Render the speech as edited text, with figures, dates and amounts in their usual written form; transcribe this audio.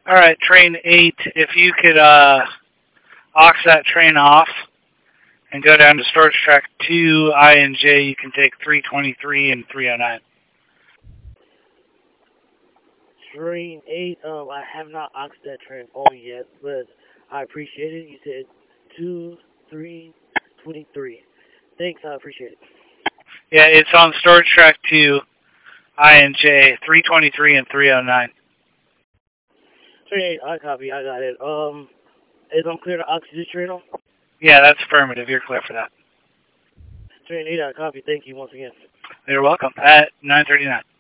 All right, train 8, if you could aux that train off and go down to storage track 2, I and J, you can take 323 and 309. Train 8, I have not oxed that train on yet, but I appreciate it. You said 2, 3, 23. Thanks, I appreciate it. Yeah, it's on storage track 2, I and J, 323 and 309. Train 8, I copy, I got it. Is I'm clear to ox this train on? Yeah, that's affirmative. You're clear for that. Train 8, I copy. Thank you once again. You're welcome. At 9:39.